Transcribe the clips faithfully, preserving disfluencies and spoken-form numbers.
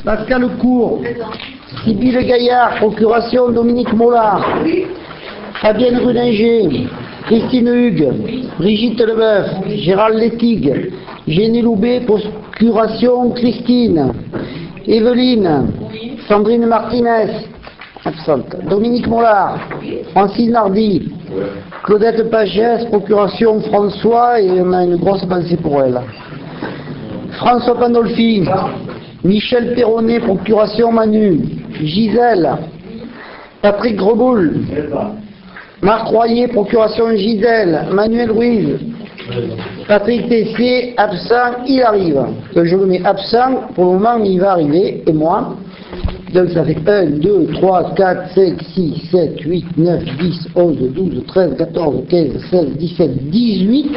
Pascal Cour, Sybille Gaillard, procuration Dominique Mollard, Fabienne Rudinger, Christine Hugues, Brigitte Leboeuf, Gérald Lettigue, Jenny Loubet, procuration Christine, Evelyne, Sandrine Martinez, absente, Dominique Mollard, Francine Nardi, Claudette Pagès, procuration François, et on a une grosse pensée pour elle. François Pandolfi, Michel Perronnet, procuration Manu, Gisèle, Patrick Greboul, Marc Royer, procuration Gisèle, Manuel Ruiz, Patrick Tessier, absent, il arrive. Que je le mets absent, pour le moment il va arriver, et moi. Donc ça fait un, deux, trois, quatre, cinq, six, sept, huit, neuf, dix, onze, douze, treize, quatorze, quinze, seize, dix-sept, dix-huit,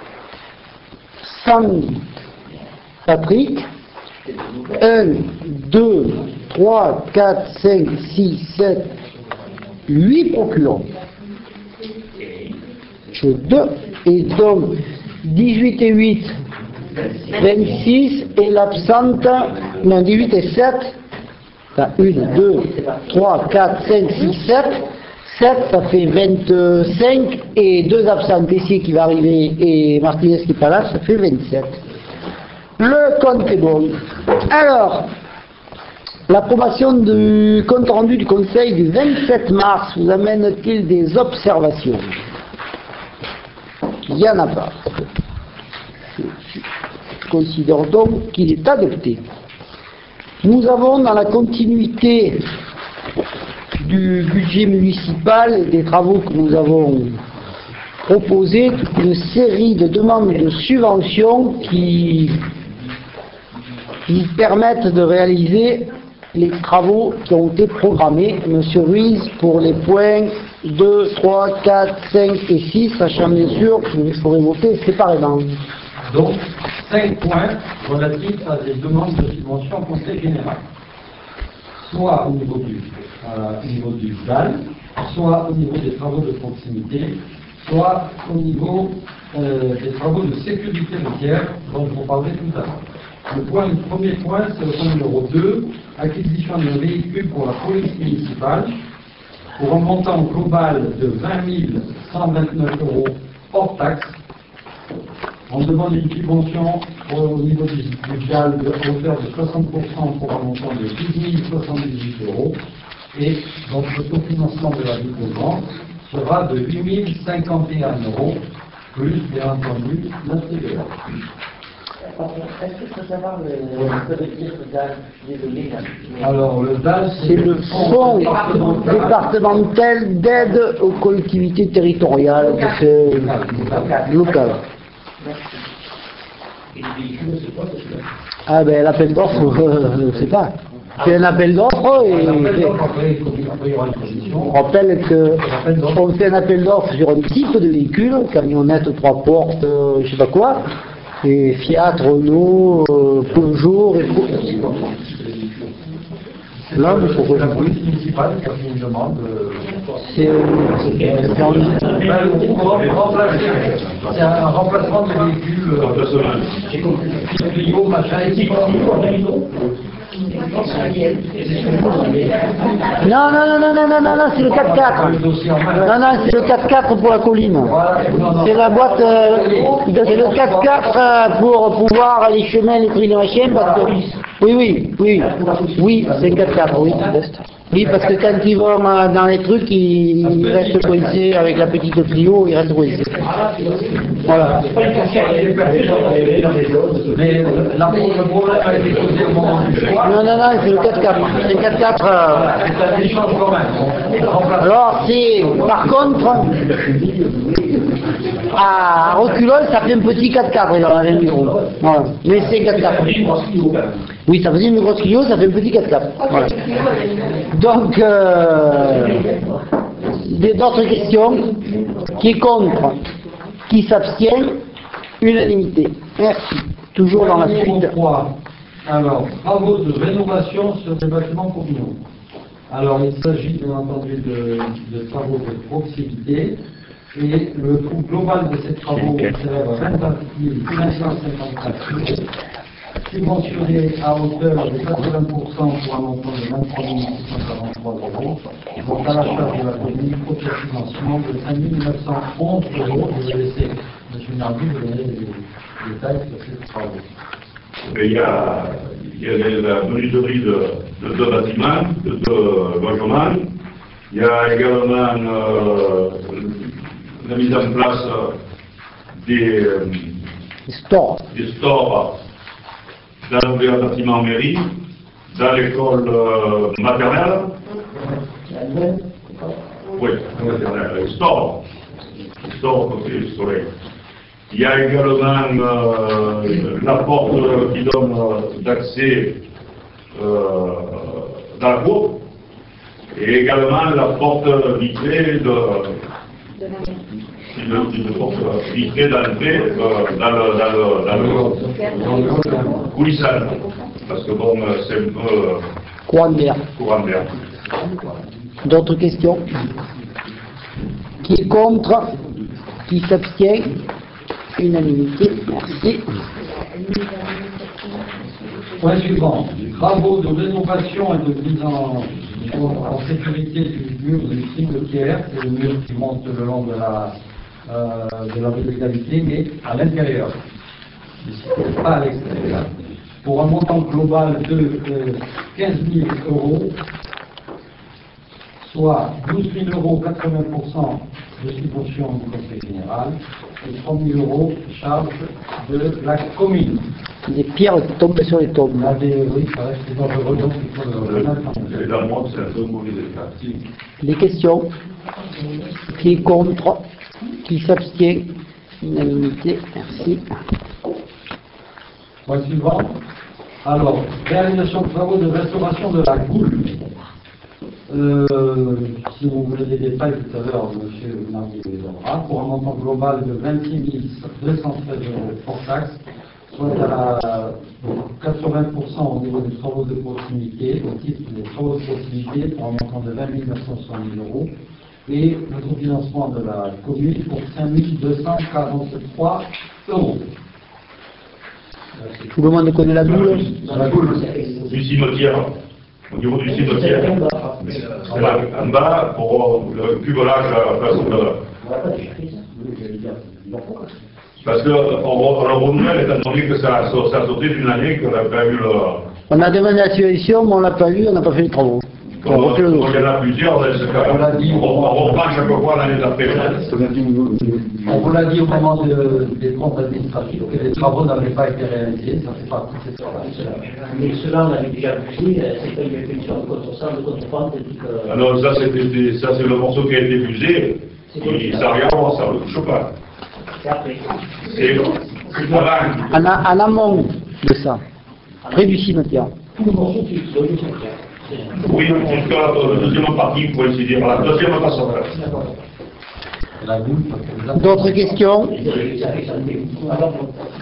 Sandy, Patrick, un, deux, trois, quatre, cinq, six, sept, huit procurants. Je deux, et donc dix-huit et huit, vingt-six, et l'absente, non, dix-huit et sept, un, deux, trois, quatre, cinq, six, sept, sept, ça fait vingt-cinq, et deux absentes ici qui va arriver, et Martinez qui n'est pas là, ça fait vingt-sept. Le compte est bon. Alors, l'approbation du compte rendu du Conseil du vingt-sept mars vous amène-t-il des observations? Il n'y en a pas. Je considère donc qu'il est adopté. Nous avons, dans la continuité du budget municipal et des travaux que nous avons proposés, toute une série de demandes de subventions qui nous permettent de réaliser les travaux qui ont été programmés. Monsieur Ruiz, pour les points deux, trois, quatre, cinq et six, sachant bien sûr qu'il faudrait voter séparément. Donc, cinq points relatifs à des demandes de subvention au Conseil général. Soit au niveau du, euh, au niveau du D A L, soit au niveau des travaux de proximité, soit au niveau euh, des travaux de sécurité routière dont je vous parlerai tout à l'heure. Le, point, le premier point, c'est le point numéro deux, acquisition d'un véhicule pour la police municipale, pour un montant global de vingt mille cent vingt-neuf euros hors taxe. On demande une subvention au niveau du, du D A L de hauteur de soixante pour cent pour un montant de douze mille soixante-dix-huit euros, et donc le cofinancement de la dépense sera de huit mille cinquante et un euros, plus bien entendu la T V A. Est-ce que je peux savoir le que veut dire le D A L? Désolé. Alors, le D A L, c'est le fonds départemental d'aide aux collectivités territoriales locales. Ah ben l'appel d'offres, euh, je ne sais pas. C'est un appel d'offres et on rappelle qu'on fait un appel d'offres sur un type de véhicule, camionnette, trois portes, euh, je ne sais pas quoi, et Fiat, Renault, euh, Peugeot, et là, il faut la police municipale qui a fait une demande. C'est C'est un remplacement de véhicule. J'ai compris. Clio, machin, et Non, non, non, non, non, non, non, non, c'est le quatre-quatre. Non, non, c'est le quatre-quatre pour la colline. C'est la boîte, euh, c'est le quatre-quatre euh, pour pouvoir les chemins, les trucs, les machins, parce que... Oui, oui, oui, oui, c'est quatre-quatre, oui. Oui, parce que quand ils vont dans les trucs, ils restent coincés avec la petite Clio, ils restent coincés. Voilà. Mais le problème a été posé au moment du choix. Non, non, non, c'est le quatre-quatre. C'est le quatre-quatre. Euh... C'est un échange quand même. Alors, c'est, par contre, à reculons, ça fait un petit quatre-quatre, il en avait un gros. Voilà. Mais c'est quatre-quatre. Oui, ça faisait une grosse Clio, ça fait un petit quatre-quatre. Voilà. Donc, euh, d'autres questions? Qui est contre? Qui s'abstient? Unanimité. Merci. Toujours dans la suite. Alors, travaux de rénovation sur des bâtiments communaux. Alors, il s'agit bien entendu de, de travaux de proximité. Et le coût global de ces travaux s'élève à vingt-quatre mille cinq cent cinquante-quatre euros. subventionné à hauteur de quatre-vingts pour cent pour un montant de vingt-trois mille six cent quarante-trois euros, sont à la charge de la commune pour le financement de cinq mille neuf cent onze euros. Je vais laisser M. Nardi vous donner les détails sur ces travaux. Il y a, il y a la menuiserie de, de deux bâtiments, de deux logements. Il y a également euh, la mise en place des, euh, stores. des stores dans le bâtiment mairie, dans l'école euh, maternelle. Oui, maternelle, les stores. Les stores côté du soleil. Il y a également euh, la porte qui donne euh, d'accès euh, dans la cour, et également la porte vitrée de, de, de porte vitrée d'entrée euh, dans le, dans le, dans le, dans le coulissant, parce que bon, c'est un peu euh, Courant d'air. courant d'air. D'autres questions? Qui est contre? Qui s'abstient? Unanimité, merci. Point suivant. Travaux de rénovation et de mise en, en sécurité du mur du cimetière. C'est le mur qui monte le long de la, euh, de la rue de l'Égalité, mais à l'intérieur. Pas à l'extérieur. Pour un montant global de euh, quinze mille euros, soit douze mille euros, quatre-vingts pour cent de subvention du Conseil général et trois mille euros de charge de la commune. Des pierres qui tombent sur les tombes. Là, des, oui, ça reste dangereux, donc il faut le remettre en Et la montre, c'est un peu mauvais état. Des questions? Qui est contre? Qui s'abstient? Unanimité, merci. Point suivant. Alors, réalisation de travaux de restauration de la goule. Euh, si vous voulez des détails tout à l'heure, M. Nardi les donnera, pour un montant global de vingt-six mille deux cent treize euros hors taxe, soit à quatre-vingts pour cent au niveau des travaux de proximité, au titre des travaux de proximité pour un montant de vingt mille neuf cent soixante euros, et le cofinancement de la commune pour cinq mille deux cent quarante-trois euros. Tout le monde connaît la boule? La boule du cimetière, au niveau du cimetière. C'est là, en bas, pour le cuvelage à la place de... Parce qu'on le renouvelle, étant donné que ça, ça a sauté d'une année qu'on n'a pas eu le... On a demandé la subvention, mais on l'a pas eu, on n'a pas fait les travaux. Comme On refait le il y en a plusieurs, dans ce cas, On l'a dit, on, on reprend chaque fois l'année d'après. On vous l'a dit au moment de, des comptes administratifs que les travaux n'avaient pas été réalisés, ça fait partie de cette histoire. Mais cela, on avait déjà poussé, c'est pas une réflexion de contre-sens, de contre-pente, et que... Alors ça, c'était, ça c'est le morceau qui a été fusé, et ça n'a rien à voir, ça ne touche pas. C'est après. C'est avant. En, a- en amont de ça, près du cimetière. Tout le morceau qui est donné, c'est clair. Oui, jusqu'à la deuxième partie, pour ainsi dire, la deuxième façon. La boule, parce que là, D'autres questions? Ça fait ça me Alors,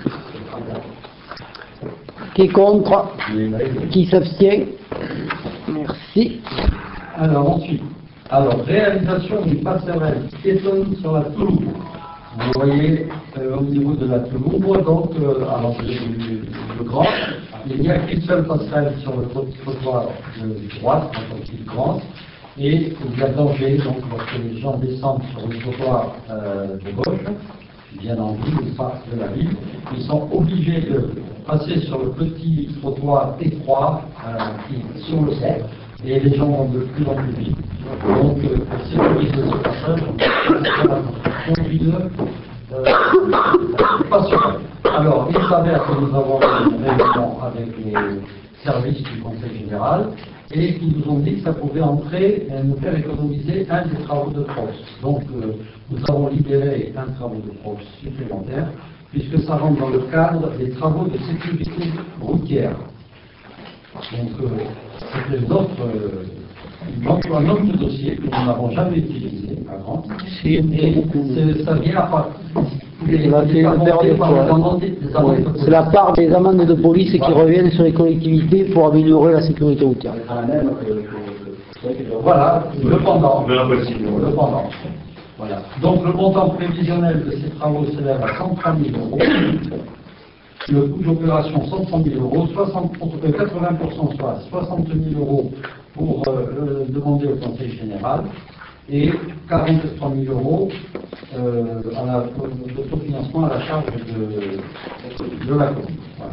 Qui est contre? Qui s'abstient? Merci. Alors ensuite, alors réalisation d'une passerelle piétonne sur la Toulouse. Vous voyez euh, au niveau de la Toulouse, donc euh, alors le grand, il n'y a qu'une seule passerelle sur le trottoir de droite, donc il grand, et il y a danger donc lorsque les gens descendent sur le trottoir euh, de gauche, qui viennent en ville ou pas de la ville, ils sont obligés de passer sur le petit trottoir étroit euh, qui est sur le cercle. Et les gens vont de plus en plus vite. Donc, euh, pour sécuriser ce passage, on va la construction d'une euh, passerelle. Alors, il s'avère que nous avons une réunion avec les services du Conseil général et ils nous ont dit que ça pouvait entrer et nous faire économiser un des travaux de prox. Donc, euh, nous avons libéré un travaux de prox supplémentaire puisque ça rentre dans le cadre des travaux de sécurité routière. Donc, euh, c'est une autre, euh, autre, un autre dossier que nous n'avons jamais utilisé avant. Si, Et c'est- ça vient à part. C'est la- c'est la dernière fois. Oui, c'est la part des amendes de police qui reviennent sur les collectivités pour améliorer la sécurité routière. Voilà, le pendant. Je l'apprécie. Le pendant. Voilà. Donc le montant prévisionnel de ces travaux s'élève à cent trois mille euros. le coût d'opération cent trente mille euros, soixante, quatre-vingts pour cent soit soixante mille euros pour euh, demander au Conseil général et quarante-trois mille euros euh, à la, d'autofinancement à la charge de, de la commune. Voilà.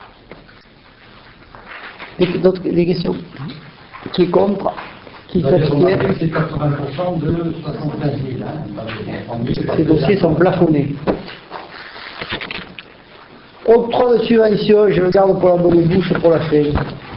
Et d'autres des questions? Qui est contre? Qui s'abstient? C'est quatre-vingts pour cent de soixante-quinze mille. Hein, Ces dossiers sont plafonnés. Octroi de subvention, je le garde pour la bonne bouche pour la fin.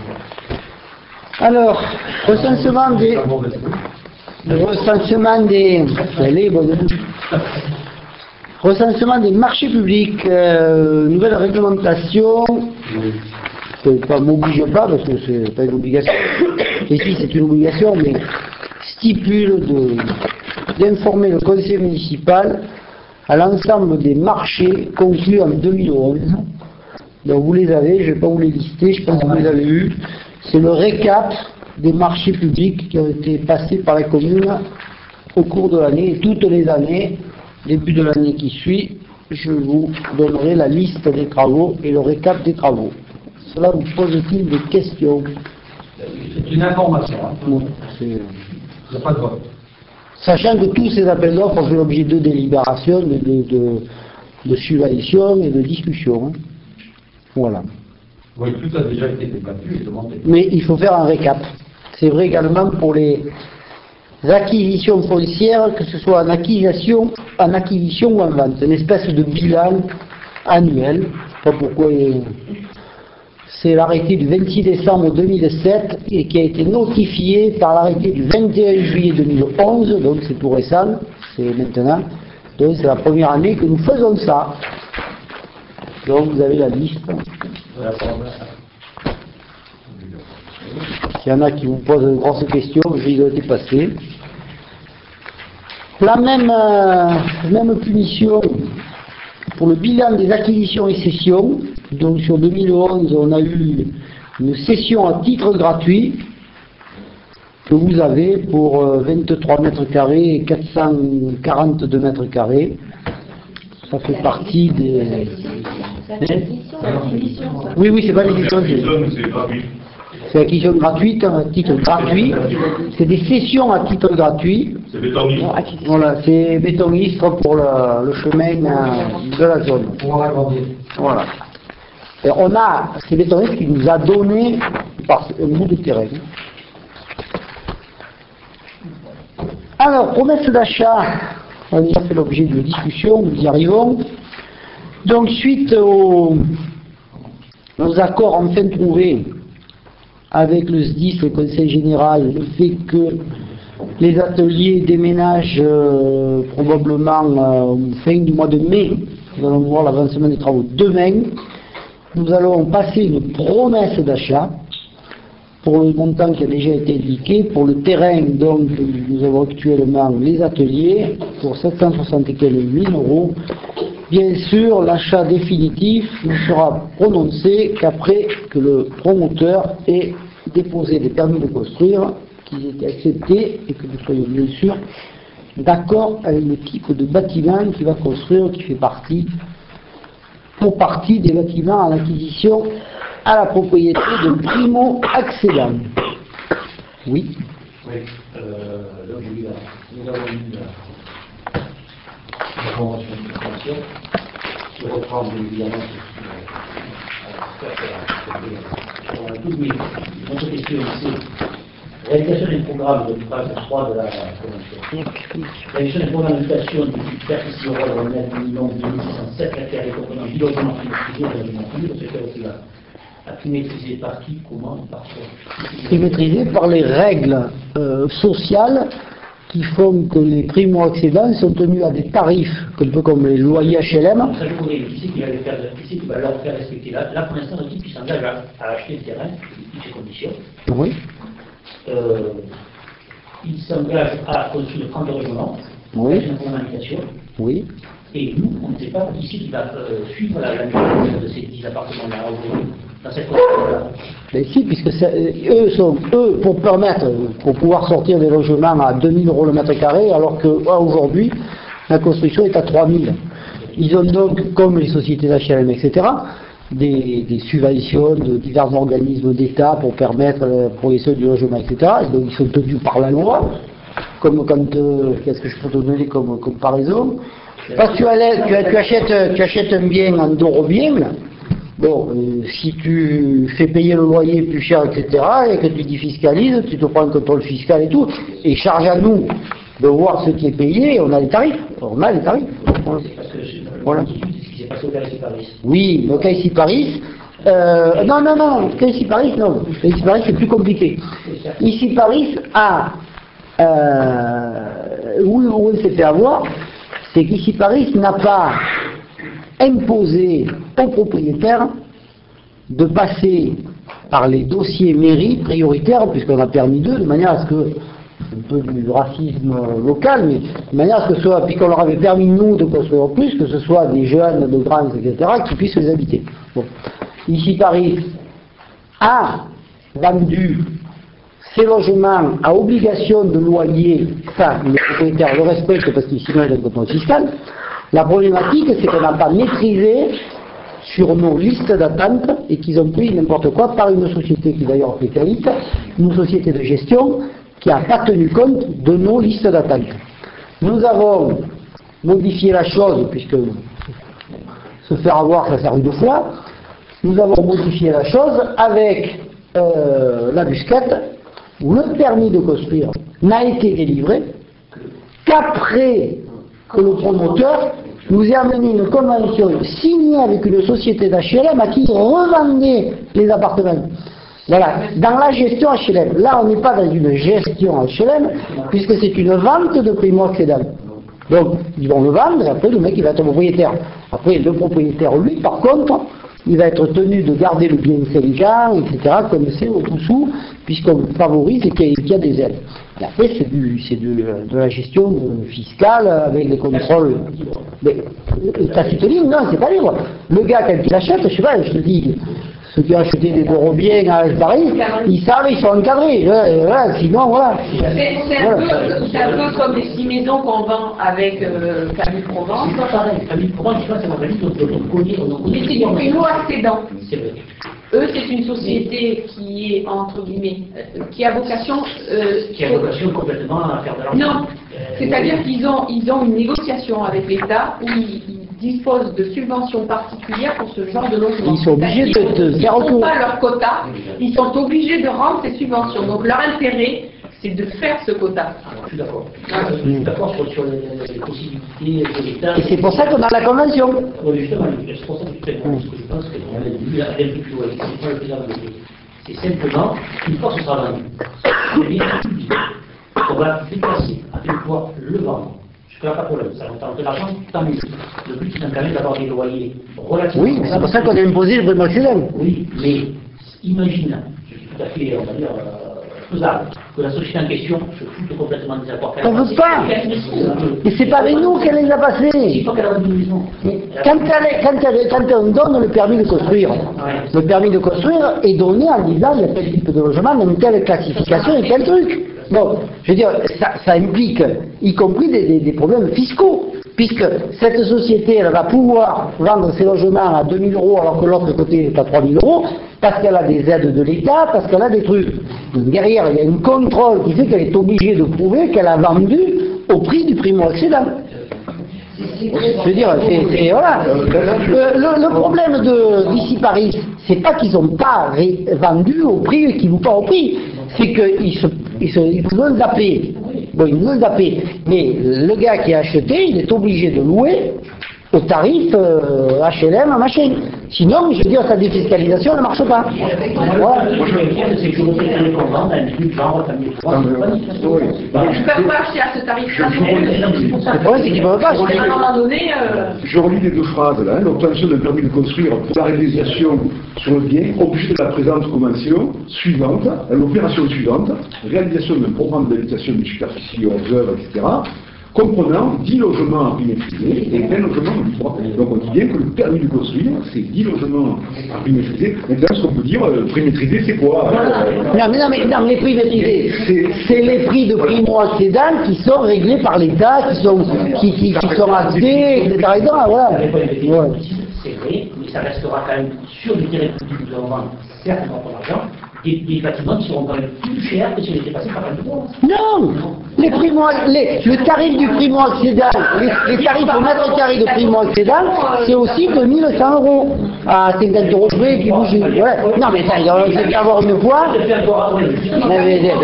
Alors, recensement des... Recensement des... Allez, bonne bouche. Recensement des marchés publics, euh, nouvelle réglementation, ça ne m'oblige pas parce que c'est pas une obligation, ici c'est une obligation, mais stipule de, d'informer le conseil municipal à l'ensemble des marchés conclus en deux mille onze. Donc vous les avez, je ne vais pas vous les lister, je pense que vous les avez eus. C'est le récap des marchés publics qui ont été passés par la commune au cours de l'année, et toutes les années, début de l'année qui suit, je vous donnerai la liste des travaux et le récap des travaux. Cela vous pose-t-il des questions? C'est une information. Hein. Non, c'est... Il n'y a pas de vote. Sachant que tous ces appels d'offres ont fait l'objet de délibérations, de, de, de, de subventions et de discussions. Hein. Voilà. Oui, tout a déjà été débattu et demandé. Mais il faut faire un récap. C'est vrai également pour les acquisitions foncières, que ce soit en acquisition, en acquisition ou en vente. Une espèce de bilan annuel. Je ne sais pas pourquoi. C'est l'arrêté du vingt-six décembre deux mille sept et qui a été notifié par l'arrêté du vingt et un juillet deux mille onze, donc c'est tout récent, c'est maintenant. Donc c'est la première année que nous faisons ça. Donc vous avez la liste. S'il y en a qui vous posent de grosses questions, je vais les passer. La même, euh, même punition pour le bilan des acquisitions et cessions. Donc sur deux mille onze, on a eu une cession à titre gratuit que vous avez pour vingt-trois mètres carrés et quatre cent quarante-deux mètres carrés. Ça fait partie des... Oui, oui, c'est pas l'édition. C'est l'acquisition gratuite, à titre gratuit. C'est des cessions à titre gratuit. C'est bétoniste. Voilà, c'est bétoniste pour le, le chemin de la zone. Voilà. Et on a, c'est bétoniste qui nous a donné par un bout de terrain. Alors, promesse d'achat, on a déjà fait l'objet de discussion, nous y arrivons. Donc, suite aux, aux accords enfin trouvés avec le S D I S, le Conseil général, le fait que les ateliers déménagent euh, probablement euh, fin du mois de mai, nous allons voir l'avancement des travaux demain. Nous allons passer une promesse d'achat pour le montant qui a déjà été indiqué. Pour le terrain, donc, nous avons actuellement les ateliers pour sept cent soixante-quinze mille euros. Bien sûr, l'achat définitif ne sera prononcé qu'après que le promoteur ait déposé des permis de construire, qu'ils aient été acceptés et que nous soyons bien sûr d'accord avec le type de bâtiment qu'il va construire, qui fait partie pour partie des bâtiments à l'acquisition à la propriété de primo-accédants. Oui. Oui, euh, donc oui, là, nous avons eu la, la convention de convention qui reprend évidemment on a tout mis. Notre question c'est réalisation des programmes de page trois de la convention. Réalisation des programmes d'habitation du superficie au rôle de minimum de deux mille six cent sept hectares et comprenant dix logements privatisés dans logement public, parce que c'est là. A pu maîtriser par qui, comment, par quoi? C'est maîtrisé par les règles euh, sociales qui font que les primo-accédants sont tenus à des tarifs, un peu comme les loyers H L M. Donc, ça, je voudrais, qui c'est qui va, faire, qui c'est qui va leur faire respecter? Là, là pour l'instant, le type qui s'engage à, à acheter le terrain, toutes ces conditions. Oui. Euh, il s'engage à construire trente logements, Oui. avec une communication. Oui. Et nous, on ne sait pas qui c'est qui va euh, suivre la, la mise de ces dix appartements-là aujourd'hui, dans cette construction-là. Mais si, puisque eux sont, eux, pour permettre, pour pouvoir sortir des logements à deux mille euros le mètre carré, alors qu'aujourd'hui, la construction est à trois mille. Ils ont donc, comme les sociétés d'H L M, et cetera, des, des subventions de divers organismes d'État pour permettre la progression du logement, et cetera. Et donc ils sont tenus par la loi, comme quand, euh, qu'est-ce que je peux te donner comme comparaison? Parce que tu, allais, tu, tu, achètes, tu achètes un bien en dehors bien, bon, euh, si tu fais payer le loyer plus cher, et cetera, et que tu défiscalises, tu te prends un contrôle fiscal et tout, et charge à nous de voir ce qui est payé, on a les tarifs, on a les tarifs. Voilà. Oui, le cas ici Paris, euh, non, non, non, le cas ici Paris, non, le cas ici Paris c'est plus compliqué. Ici Paris a, euh, où, où il s'est fait avoir, c'est qu'ici Paris n'a pas imposé aux propriétaires de passer par les dossiers mairie prioritaires, puisqu'on a permis d'eux, de manière à ce que, un peu du racisme local, mais de manière à ce que ce soit, puis qu'on leur avait permis nous de construire plus, que ce soit des jeunes, de grands, et cetera, qui puissent les habiter. Bon. Ici Paris a vendu ces logements à obligation de loyer, ça, les propriétaires le respectent parce qu'ils sinon il y a un contrôle fiscal. La problématique, c'est qu'on n'a pas maîtrisé sur nos listes d'attente et qu'ils ont pris n'importe quoi par une société qui d'ailleurs fait faillite, une société de gestion qui n'a pas tenu compte de nos listes d'attente. Nous avons modifié la chose, puisque se faire avoir, ça sert une fois, nous avons modifié la chose avec euh, la busquette, où le permis de construire n'a été délivré qu'après que le promoteur nous ait amené une convention signée avec une société d'H L M à qui revendait les appartements. Voilà, dans la gestion H L M. Là, on n'est pas dans une gestion H L M, puisque c'est une vente de primo-accédant. Donc, ils vont le vendre, et après, le mec, il va être propriétaire. Après, le propriétaire, lui, par contre, il va être tenu de garder le bien intelligent, et cetera, comme c'est au dessous, puisqu'on favorise et qu'il y a des aides. Et après, c'est du, c'est de, de la gestion fiscale avec les contrôles. Mais, tacite libre, non, c'est pas libre. Le gars, quand il achète, je sais pas, je te dis, ceux qui ont acheté des gros biens à Paris, ils savent, ils sont encadrés. Voilà, sinon, voilà. C'est un, voilà. un peu comme les six maisons qu'on vend avec euh, Camille Provence. C'est pas pareil. Camille Provence, je crois que c'est un organisme qu'on connaît. Mais c'est du primo-accédant. C'est vrai. Eux, c'est une société qui est, entre guillemets, euh, qui a vocation... Euh, Qui a vocation complètement à faire de l'argent. Non, c'est-à-dire qu'ils ont, ils ont une négociation avec l'État où ils, ils disposent de subventions particulières pour ce genre de logement. Ils sont obligés de, de, de faire Ils recours. n'ont pas leur quota, ils sont obligés de rendre ces subventions. Donc leur intérêt, c'est de faire ce quota. Je suis d'accord. Je suis d'accord sur, sur les, les possibilités de l'État. Et c'est pour ça qu'on a la convention. Oui, justement, c'est pour ça que je fais parce que je pense qu'on a dit la rien plus loin. C'est pas le président de l'État. C'est simplement, une fois que ce sera vendu, c'est bien public. On va déplacer à quel point le vendre. Jusque-là, pas de problème. Ça va faire de l'argent, tant mieux. Le but, c'est quand même d'avoir des loyers relativement. Oui, c'est pour ça qu'on a imposé le primo-accédant. Oui, mais imagine, je suis tout à fait, on va dire, euh, faisable, que la société en question se foute complètement des accords. On ne veut pas. Et c'est pas avec nous qu'elle les a passés. Il faut qu'elle ait une maison. Quand, elle, quand, elle, quand on donne le permis de construire, le permis de construire est donné en disant il y a tel type de logement, dans telle classification et tel truc. Bon, je veux dire, ça, ça implique, y compris des, des, des problèmes fiscaux, puisque cette société, elle va pouvoir vendre ses logements à deux mille euros alors que l'autre côté est à trois mille euros, parce qu'elle a des aides de l'État, parce qu'elle a des trucs. Donc derrière, il y a un contrôle qui fait qu'elle est obligée de prouver qu'elle a vendu au prix du primo-accédant. Je veux dire, c'est, c'est, voilà. Le, le, le problème de, d'ici Paris, c'est pas qu'ils n'ont pas ré- vendu au prix et qu'ils ne vont pas au prix, c'est qu'ils se, ils se, ils nous donnent la paix. Bon, ils nous donnent la paix. Mais le gars qui a acheté, il est obligé de louer au tarif euh, H L M, machin. Sinon, je veux dire, sa défiscalisation ne marche pas. Voilà. Moi, je veux dire, c'est que je veux dire, les convents, un truc genre, ça m'est pas. Ils ne peuvent pas acheter à ce tarif-là. Le problème, c'est qu'ils ne peuvent pas À un acheter. moment donné, euh, Je relis les deux phrases là. L'obtention d'un permis de construire pour la réalisation sur le bien, objet de la présente convention suivante, l'opération suivante, réalisation d'un programme d'habitation de superficie hors œuvre, et cetera, comprenant dix logements à prix maîtrisé et vingt logements libres. Donc on dit bien que le permis de construire, c'est dix logements à prix maîtrisé. Maintenant, ce qu'on peut dire, euh, prix maîtrisé, c'est quoi euh, Non, mais non, mais non, les prix maîtrisés, C'est- c'est les prix de primo-accédants qui sont réglés par l'État, qui sont, qui, qui, qui sont actés, et cetera. Voilà. C'est Ouais. vrai, mais ça restera quand même sur le terrain public que nous allons vendre, certainement pour l'argent, des, des bâtiments qui seront quand même plus chers que si on était passé par un double. Non, les primo, les, le tarif du primo-accédant, les, les tarifs au mètre carré de primo-accédant, c'est aussi deux mille cent euros à cinquante euros près, puis vous, ouais. Non mais ça, il va avoir une fois. Mais, mais, mais,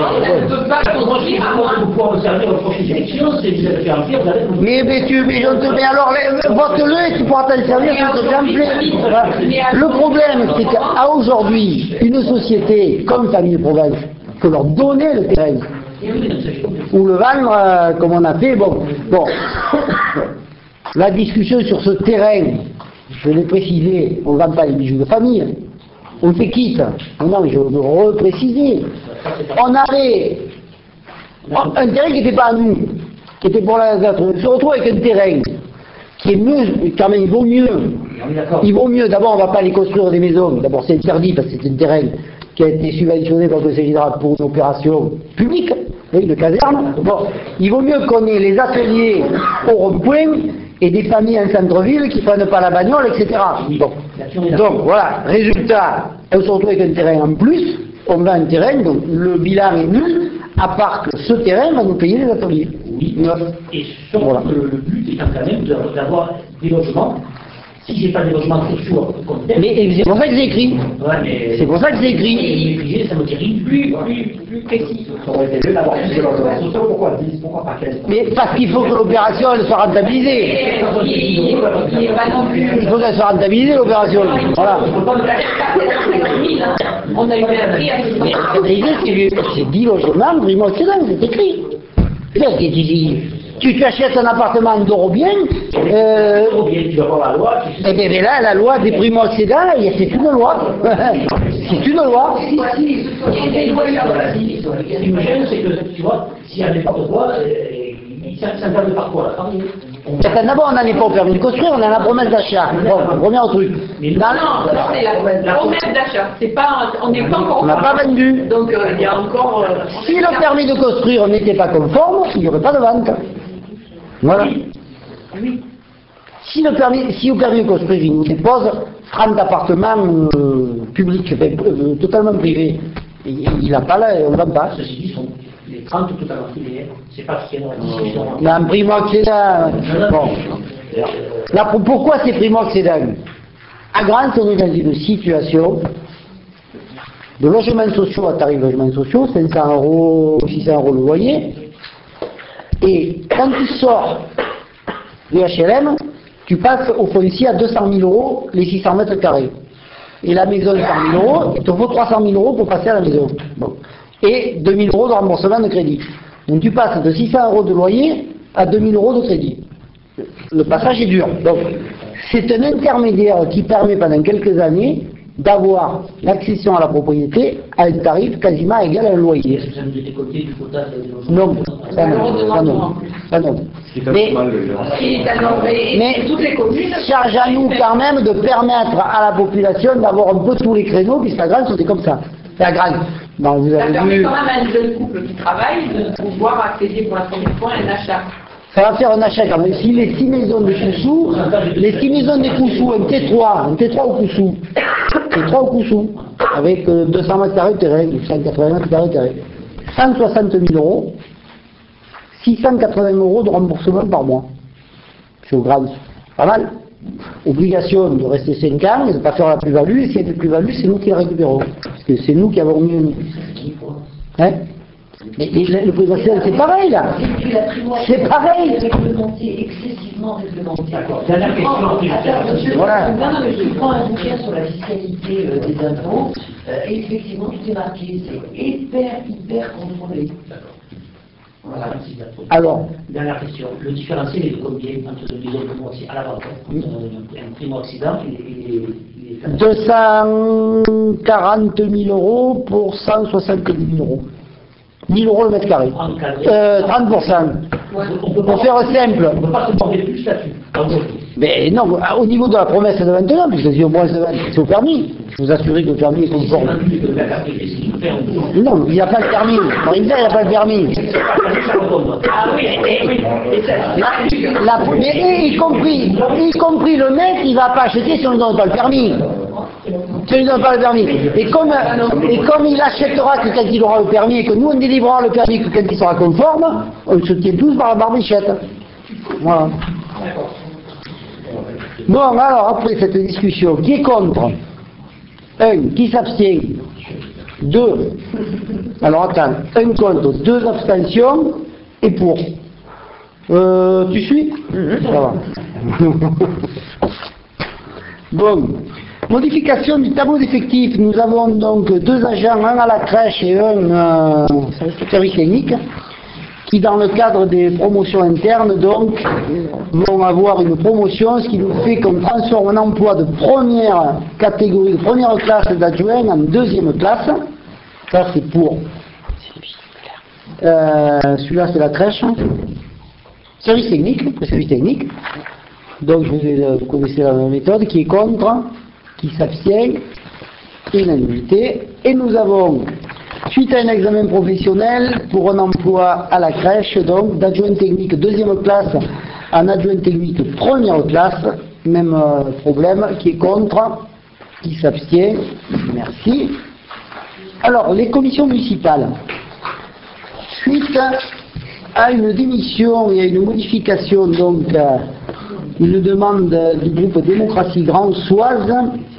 mais, mais tu, mais je te mets alors, vote-le et tu pourras t'en servir, je te fais un Le problème, c'est qu'à aujourd'hui, une société comme Famille Provence, il faut leur donner le terrain. Ou le vendre, euh, comme on a fait, bon, bon. La discussion sur ce terrain, je l'ai précisé, on ne vend pas les bijoux de famille, on fait quitte. Non, je veux repréciser. On avait un terrain qui n'était pas à nous, qui était pour la on se retrouve avec un terrain qui est mieux, quand même il vaut mieux. Il vaut mieux, d'abord on ne va pas aller construire des maisons, d'abord c'est interdit parce que c'est un terrain qui a été subventionné par le Conseil général pour une opération publique, oui, de caserne. Bon, il vaut mieux qu'on ait les ateliers au rond-point et des familles en centre-ville qui ne prennent pas la bagnole, et cetera. Bon. Donc voilà, résultat, on se retrouve avec un terrain en plus, on vend un terrain, donc le bilan est nul, à part que ce terrain va nous payer les ateliers. Oui, et surtout voilà. le, le but étant quand même d'avoir des logements. Si j'ai pas des logements sociaux, mais c'est pour ça que j'ai écrit. Ouais, c'est pour ça que j'ai écrit. Ça me dit plus, plus, plus précis. Ça aurait été mieux d'avoir plus de logements sociaux. Pourquoi dix, pourquoi pas quinze? Mais parce qu'il faut que l'opération elle soit rentabilisée. Il faut qu'elle soit rentabilisée l'opération. Voilà. On a eu un prix à c'est dix logements, primo-accédant, c'est écrit. Tu, tu achètes un appartement en dehors bien, euh, tu vas voir la loi. Et bien, bien là, la loi des primo-accédants, c'est une loi. C'est une loi. Ce qui me gêne, c'est que, tu vois, s'il y a n'importe quoi, ils s'interdisent par quoi là? D'abord, on n'en est pas au permis de construire, on a la promesse d'achat. Bon, premier truc. Mais non, non, c'est la promesse d'achat. C'est pas, on n'est pas encore. On n'a pas vendu. Donc, euh, il y a encore. Euh, si le permis de construire n'était pas conforme, il n'y aurait pas de vente. Voilà. Oui. Si le permis, si au permis de construire, il nous dépose trente appartements euh, publics, euh, totalement privés, il n'a pas là, on ne vend pas. Ceci dit, sont les trente totalement privés, c'est pas ce qu'il y a dans Il y a un primo-accédant. Bon. Là, pourquoi c'est primo-accédant? À Grande, on est dans une situation de logements sociaux à tarif logements sociaux, cinq cents euros, six cents euros le loyer. Et quand tu sors du H L M, tu passes au foncier à deux cent mille euros les six cents mètres carrés. Et la maison de cent mille euros, il te faut trois cent mille euros pour passer à la maison. Bon. Et deux mille euros de remboursement de crédit. Donc tu passes de six cents euros de loyer à deux mille euros de crédit. Le passage est dur. Donc c'est un intermédiaire qui permet pendant quelques années d'avoir l'accession à la propriété à un tarif quasiment égal à un loyer. Est-ce que ça nous était côté du quota des logements? Non, ça non, ça non, ça non. Mais, mais toutes les communes charge à nous quand même de permettre à la population d'avoir un peu tous les créneaux, puisque la Grande c'était comme ça. La Grande, bon, vous ça avez permet vu. quand même à un jeune couple qui travaille de pouvoir accéder pour la première fois à un achat. Ça va faire un achat quand même. Si les six maisons de Coussou, les six maisons de Coussou, un T trois, un T trois au Coussou, T trois au Coussou, avec euh, deux cents mètres carrés de terrain, cent quatre-vingts mètres carrés de terrain, cent soixante mille euros, six cent quatre-vingts euros de remboursement par mois. C'est au grade. Pas mal. Obligation de rester cinq ans et de ne pas faire la plus-value, et s'il y a des plus-values, c'est nous qui la récupérons. Parce que c'est nous qui avons mis. Hein? Mais le présidentiel, c'est pareil là. C'est pareil. Réglementé, excessivement réglementé. D'accord. Dernière question. Voilà. Non, non, mais je prends un bouquin sur la fiscalité euh, des impôts, euh, et effectivement, tout est marqué, c'est hyper, hyper contrôlé. D'accord. Voilà, merci. Alors. Dernière question. Le différentiel est de combien entre, disons, à la vente, entre un primo-accident et les. deux cent quarante mille euros pour cent soixante mille euros. mille euros le mètre carré. Euh, trente pour cent. On peut Pour faire simple. On ne peut pas se border plus là-dessus. Mais non, au niveau de la promesse de maintenant, puisque c'est au moins c'est au permis. Je vous assure que le permis est conforme. Non, il n'y a pas le permis. Il n'y a pas le permis. Ah oui, oui. La, mais y compris, y compris le mec, il ne va pas acheter si on ne lui donne pas le permis. Si on ne lui donne pas le permis. Et comme, et comme il achètera que quand il aura le permis et que nous on délivrera le permis que quand il sera conforme, on se tient tous par la barbichette. Voilà. Bon, alors après cette discussion, qui est contre? Un, qui s'abstient? Deux. Alors attends, un contre, deux abstentions et pour. Euh, tu suis? Ça va. Bon. Modification du tableau d'effectifs. Nous avons donc deux agents, un à la crèche et un euh, service technique, qui dans le cadre des promotions internes donc vont avoir une promotion, ce qui nous fait qu'on transforme un emploi de première catégorie, de première classe d'adjoint en deuxième classe. Ça c'est pour euh, celui-là c'est la crèche, service technique, le service technique. Donc je vous, vous connaissez la méthode, qui est contre, qui s'abstient, unanimité. Et nous avons, suite à un examen professionnel pour un emploi à la crèche, donc d'adjoint technique deuxième classe en adjoint technique première classe, même euh, problème, qui est contre, qui s'abstient, merci. Alors, les commissions municipales, suite à une démission et à une modification, donc euh, une demande du groupe Démocratie Grand Soise,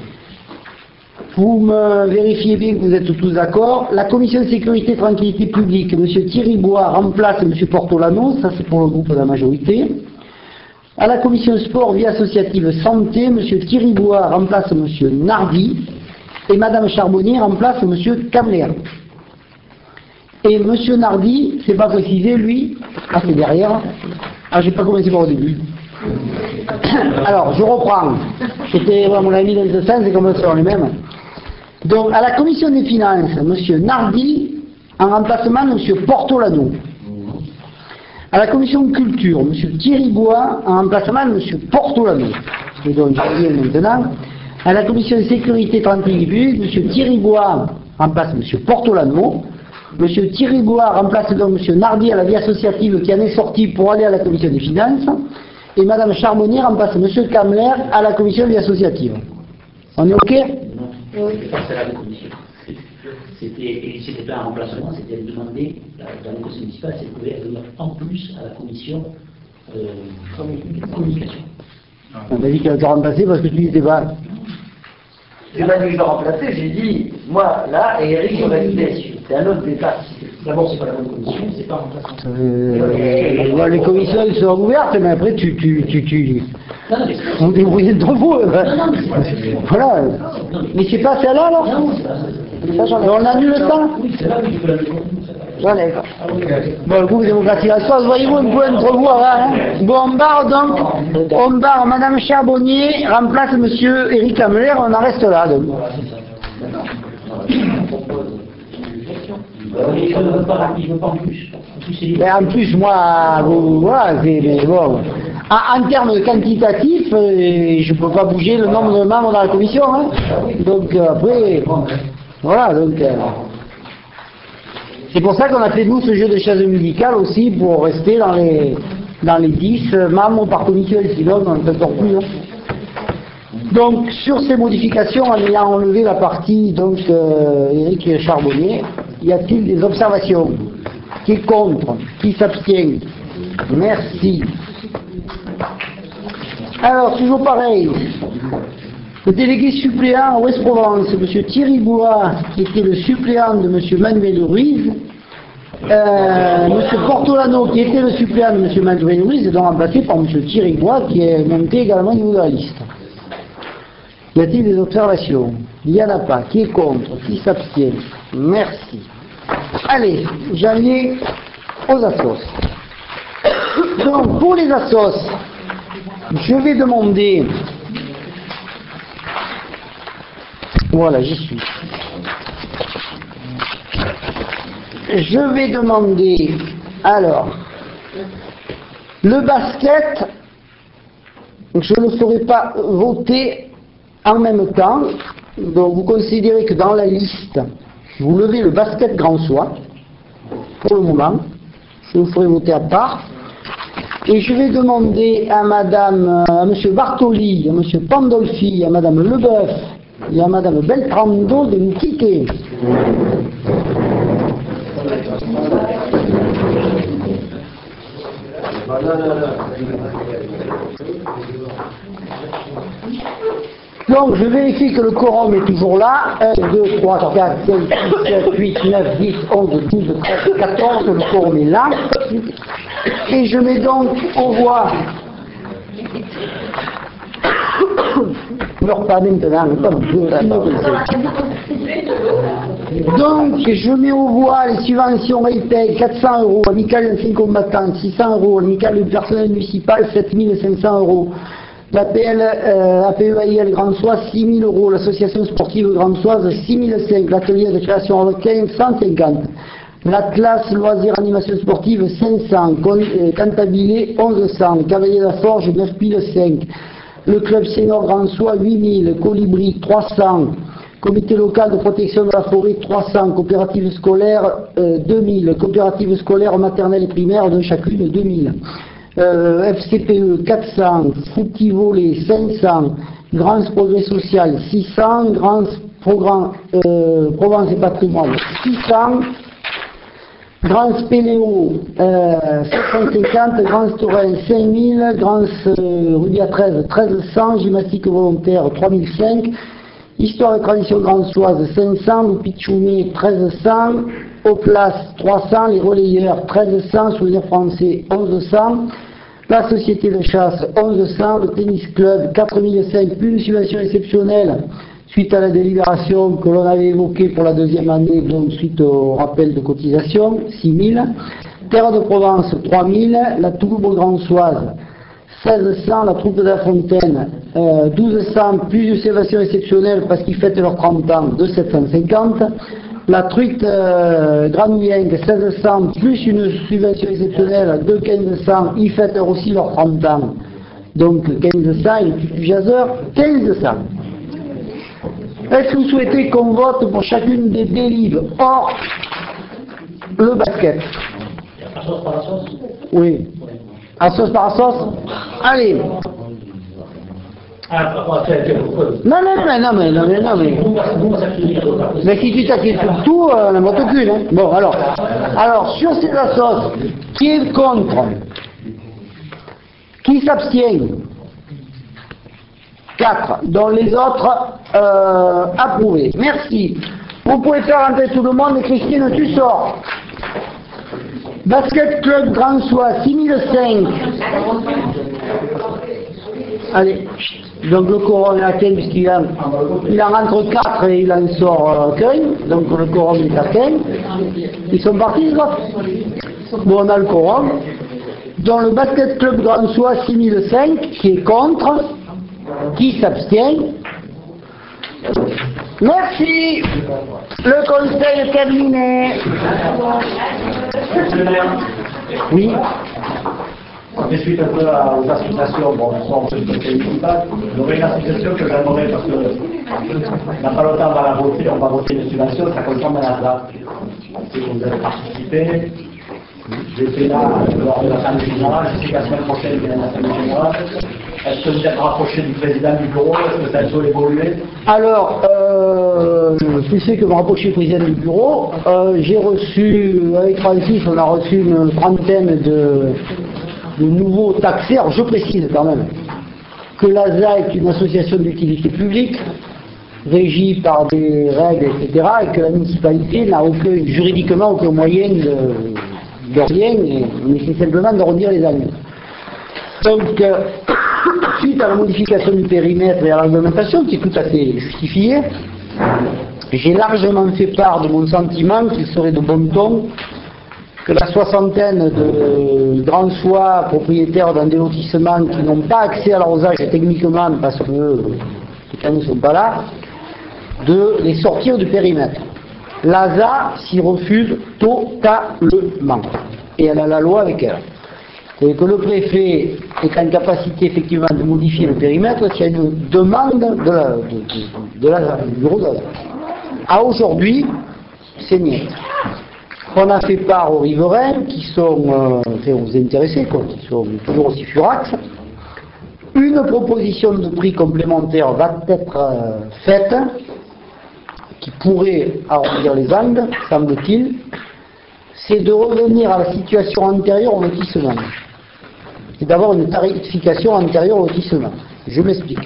vous me vérifiez bien que vous êtes tous d'accord. La commission sécurité et tranquillité publique, M. Thierry Bois remplace M. Portolano, ça c'est pour le groupe de la majorité. À la commission sport vie associative santé, M. Thierry Bois remplace M. Nardi et Mme Charbonnier remplace M. Kamler. Et M. Nardi, c'est pas précisé, lui, ah c'est derrière, ah j'ai pas commencé par au début. Alors, je reprends. C'était, ouais, on l'a mis dans ce sens, c'est comme ça, on est même. Donc, à la commission des finances, M. Nardi, en remplacement de M. Portolano. À la commission de culture, M. Thierry Bois, en remplacement de M. Portolano. Et donc, je reviens maintenant. À la commission de sécurité et tranquillité publique, M. Thierry Bois remplace M. Portolano. M. Thierry Bois remplace donc M. Nardi à la vie associative qui en est sorti pour aller à la commission des finances. Et Mme Charbonnier remplace M. Kamler à la commission de vie associative. On est OK? Non, c'était pas celle-là de commission. C'était, c'était pas un remplacement, c'était demander dans les conseils municipaux si elle pouvait venir en plus à la commission euh, communication. On m'a dit qu'elle était remplacée parce que tu n'étais pas. J'ai pas dit que je le remplaçais, j'ai dit, moi, là, et Eric, j'aurais dit, c'est un autre débat. D'abord, c'est pas la bonne commission, c'est pas un remplacement. Euh, ouais, les commissions elles sont ouvertes, mais après tu. tu, tu, tu... Non, non, mais c'est on débrouille entre vous. Non, non, mais c'est pas ça. Voilà. Mais c'est pas celle-là alors? Non, c'est pas ça. Ça, on annule ça? Oui, c'est là, oui, je peux l'annuler. J'en ai. Bon, le groupe démocratique à soi, voyez-vous un peu entre vous, hein? Bon, on barre donc, on barre Mme Charbonnier, remplace M. Éric Kamler, on en reste là donc. Il ne veut pas, il veut pas en plus. En plus, c'est Mais en plus, moi, vous, voilà, c'est, mais bon. En, en termes quantitatifs, euh, je ne peux pas bouger le nombre de membres dans la commission, hein. Donc euh, après, voilà, donc. Euh, c'est pour ça qu'on a fait nous ce jeu de chaise musicale aussi, pour rester dans les dans les dix membres par commission, sinon on ne peut encore plus. Hein. Donc sur ces modifications, en ayant enlevé la partie donc euh, Éric Charbonnier, y a-t-il des observations? Qui est contre? Qui s'abstient? Merci. Alors, toujours pareil. Le délégué suppléant à Ouest-Provence, M. Thierry Bois, qui était le suppléant de M. Manuel Ruiz, euh, M. Portolano, qui était le suppléant de M. Manuel Ruiz, est donc remplacé par M. Thierry Bois, qui est monté également au niveau de la liste. Y a-t-il des observations? Il n'y en a pas. Qui est contre? Qui s'abstient? Merci. Allez, j'en viens aux assos. Donc, pour les assos, je vais demander... Voilà, j'y suis. Je vais demander... Alors, le basket... je ne le ferai pas voter en même temps. Donc vous considérez que dans la liste, vous levez le basket grand soie, pour le moment, je le ferai voter à part. Et je vais demander à Madame, à Monsieur Bartoli, à Monsieur Pandolfi, à Madame Leboeuf et à Madame Beltrando de nous quitter. Donc je vérifie que le quorum est toujours là. un, deux, trois, quatre, cinq, six, sept, huit, neuf, dix, onze, douze, treize, quatorze, le quorum est là. Et je mets donc aux voix. Alors pas maintenant, donc je mets aux voix les subventions Raypay, quatre cents euros, amicale d'anciens combattants, six cents euros, amicale du personnel municipal, sept mille cinq cents euros, la P L, euh, A P E A I L Grand Soie, six mille euros, l'association sportive Grand Soise, six mille cinq, l'atelier de création requin, cent cinquante, l'Atlas loisirs animation sportive, cinq cents, Cantabile, onze cents, Cavalier de la Forge, neuf mille cinq, le club senior Grand Soie, huit mille, Colibri, trois cents, comité local de protection de la forêt, trois cents, coopérative scolaire, euh, deux mille, coopérative scolaire maternelle et primaire, de chacune deux mille, euh, F C P E, quatre cents, Fouti Volley, cinq cents, Grand Progrès Social, six cents, Grand Programme euh, Provence et Patrimoine, six cents, Grand Spéléo, euh, sept cent cinquante, Grand Storin, cinq mille, Grand euh, Rubia treize, treize cents, Gymnastique volontaire, trois mille cinq, Histoire et tradition gransoise, cinq cents, Loupichoumé, treize cents, Auplace, trois cents, les relayeurs, treize cents, Souvenirs français, onze cents, la société de chasse, onze cents, le tennis club, quatre mille cinq, plus une subvention exceptionnelle, suite à la délibération que l'on avait évoquée pour la deuxième année, donc suite au rappel de cotisation, six mille, Terre de Provence, trois mille, la Toulouse Gransoise, seize cents, la troupe de la Fontaine, euh, douze cents, plus une subvention exceptionnelle parce qu'ils fêtent leurs trente ans, de sept cent cinquante, la truite euh, Granouillengue, seize cents, plus une subvention exceptionnelle de quinze cents, ils fêtent aussi leurs trente ans, donc quinze cents, et le plus jaseur, quinze cents. Est-ce que vous souhaitez qu'on vote pour chacune des délibes hors le basket? À sauce par sauce? Oui. À sauce par sauce? Allez. Ah, pourquoi? Non, non, non, non, mais, non, mais, non, mais. Mais si tu t'inquiètes sur tout, euh, n'importe qu'une, hein. Bon, alors. Alors, sur ces sauce, qui est contre? Qui s'abstient? quatre, dont les autres euh, approuvés. Merci. Vous pouvez faire entrer tout le monde et Christine, tu sors. Basket Club Grand Soie, six mille cinq. Allez. Donc le quorum est atteint puisqu'il en, il en rentre quatre et il en sort euh, qu'un. Donc le quorum est atteint. Ils sont partis, là. Bon, on a le quorum. Dans le Basket Club Grand Soie, six mille cinq, qui est contre. Qui s'abstient? Merci. Le conseil est terminé. Oui. Et suite un peu aux associations, bon, on se municipal, j'aurais une association que j'aimerais parce que dans pas longtemps on va la voter, on va voter une subvention, ça concerne la date. Si vous avez participé, j'étais là lors de l'Assemblée générale, je sais que la semaine prochaine il y a une Assemblée générale. Est-ce que vous êtes rapproché du président du bureau? Est-ce que ça a toujours évolué? Alors, euh, je sais que me rapprocher du président du bureau, euh, j'ai reçu, avec Francis, on a reçu une trentaine de, de nouveaux taxés. Alors je précise quand même que l'A S A est une association d'utilité publique, régie par des règles, et cetera, et que la municipalité n'a aucun, juridiquement aucun moyen de, de rien, et on essaie simplement d'arrondir les angles. Donc, euh, suite à la modification du périmètre et à la réglementation, qui est tout à fait justifiée, j'ai largement fait part de mon sentiment qu'il serait de bon ton que la soixantaine de grands soies propriétaires d'un des lotissements qui n'ont pas accès à l'arrosage techniquement parce que les canaux ne sont pas là, de les sortir du périmètre. L'A S A s'y refuse totalement. Et elle a la loi avec elle. C'est que le préfet est en capacité effectivement de modifier le périmètre s'il y a une demande de la, de, de, de la, du bureau d'A S A. À aujourd'hui, c'est niet. On a fait part aux riverains qui sont, euh, enfin aux intéressés, quoi, qui sont toujours aussi furax. Une proposition de prix complémentaire va être euh, faite, qui pourrait arrondir les angles, semble-t-il, c'est de revenir à la situation antérieure au lotissement. C'est d'avoir une tarification antérieure au lotissement. Je m'explique.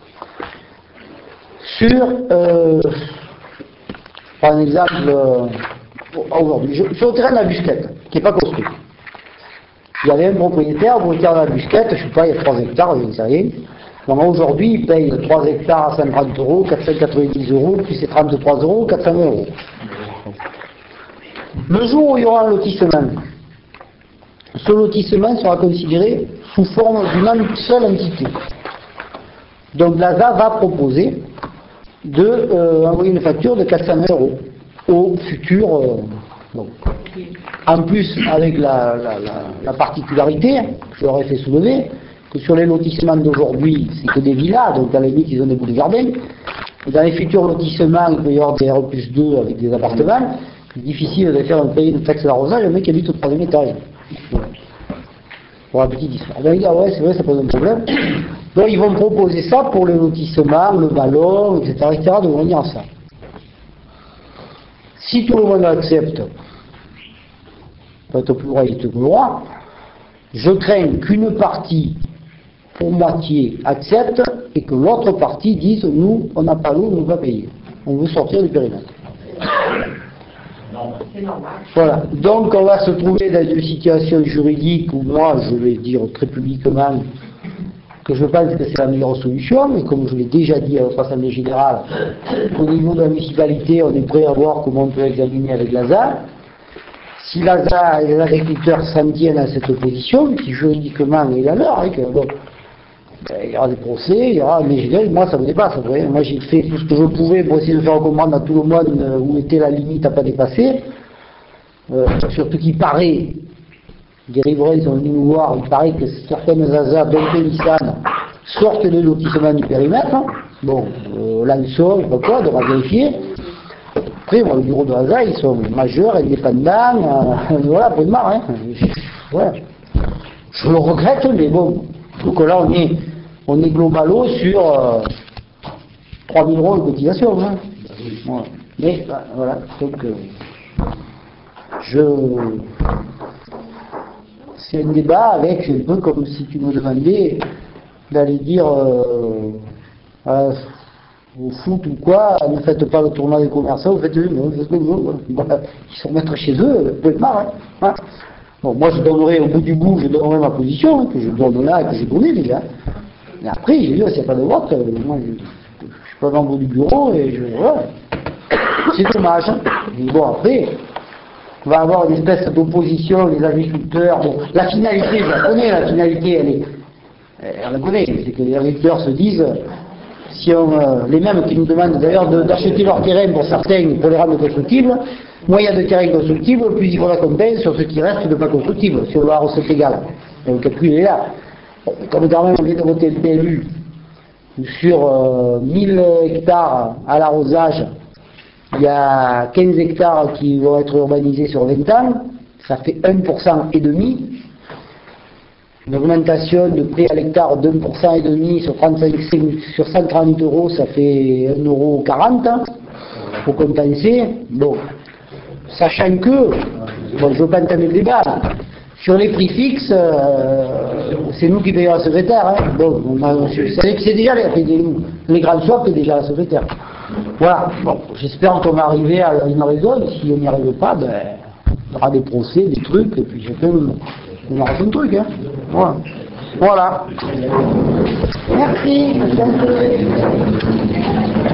Sur, euh, par exemple, euh, aujourd'hui, sur le terrain de la Busquette, qui n'est pas construit, il y avait un propriétaire, le propriétaire de la Busquette, je ne sais pas, il y a trois hectares, je ne sais rien. Donc aujourd'hui, il paye trois hectares à cent trente euros, quatre cent quatre-vingt-dix euros, puis c'est trente-trois euros, quatre cents euros. Le jour où il y aura un lotissement, ce lotissement sera considéré sous forme d'une seule entité. Donc l'A S A va proposer de euh, envoyer une facture de quatre cents euros au futur. Euh, donc. En plus, avec la, la, la, la particularité que je leur ai fait soulever, que sur les lotissements d'aujourd'hui, c'est que des villas, donc à la limite ils ont des bouts de jardin. Et dans les futurs lotissements, il peut y avoir des R plus deux avec des appartements. C'est difficile de faire un payer de taxe d'arrosage, le mec qui habite au troisième étage. Pour la petite histoire. Ben, là, ouais, c'est vrai, ça pose un problème. Donc ils vont proposer ça pour le lotissement, le ballon, et cetera, et cetera, de revenir à ça. Si tout le monde accepte, peut-être plus droit, il est plus droit, je crains qu'une partie, pour moitié, accepte, et que l'autre partie dise, nous, on n'a pas l'eau, on ne va pas payer. On veut sortir du périmètre. C'est normal. Voilà. Donc on va se trouver dans une situation juridique où moi je vais dire très publiquement que je pense que c'est la meilleure solution, mais comme je l'ai déjà dit à votre assemblée générale, au niveau de la municipalité, on est prêt à voir comment on peut examiner avec l'A S A. Si l'A S A et les agriculteurs s'en tiennent à cette position, qui juridiquement est la leur, hein, que, bon, ben, il y aura des procès, il y aura, mais je dirais, moi ça me dépasse. Vrai. Moi j'ai fait tout ce que je pouvais pour essayer de faire comprendre à tout le monde euh, où était la limite à pas dépasser. Euh, surtout qu'il paraît, des riverains sont venus nous voir, il paraît que certaines A S A, dont le Nissan, sortent de lotissement du périmètre. Bon, euh, là ils sont, je sais pas quoi, on va vérifier. Après, moi, le bureau de l'A S A, ils sont majeurs, indépendants, euh, voilà, point de marre, hein. Voilà. Je le regrette, mais bon, donc là on est, on est globalo sur euh, trois mille euros de cotisation. Hein. Voilà. Mais voilà, donc euh, je c'est un débat avec, c'est un peu comme si tu me demandais d'aller dire euh, euh, au foot ou quoi, ne faites pas le tournoi des commerçants, vous faites le non, faites le non. Ils sont maîtres chez eux, vous pouvez marre. Hein. Hein. Bon, moi je donnerai au bout du bout, je donnerai ma position, hein, que je donne là, que j'ai donnée déjà. Et après, j'ai dit, s'il n'y a pas de vote, euh, moi je ne suis pas membre du bureau et je. Voilà. C'est dommage. Hein. Et bon, après, on va avoir une espèce d'opposition, les agriculteurs. Bon, la finalité, je la connais, la finalité, elle est. Elle la connaît, c'est que les agriculteurs se disent. Si on, euh, les mêmes qui nous demandent d'ailleurs de, d'acheter leur terrain pour certains pour les rendre constructibles, moins il y a de terrain constructible, plus il faudra qu'on paye sur ce qui reste de pas constructible, si on va à recette égale. Donc le calcul est là. Bon, comme quand même on vient de voter le P L U sur euh, mille hectares à l'arrosage, il y a quinze hectares qui vont être urbanisés sur vingt ans, ça fait un pour cent et demi. Une augmentation de prix à l'hectare d'un pour cent et demi sur, trente-cinq, sur cent trente euros, ça fait un euro quarante pour compenser. Bon, sachant que, bon, je ne veux pas entamer le débat, sur les prix fixes, euh, c'est nous qui payons la secrétaire. Hein. Bon, on a, c'est, c'est déjà les, les, les grandes swaps, c'est déjà la secrétaire. Voilà, bon, j'espère qu'on va arriver à une raison. Si on n'y arrive pas, ben, il y aura des procès, des trucs, et puis chacun. On aura fait un truc, hein. Voilà. Voilà. Merci.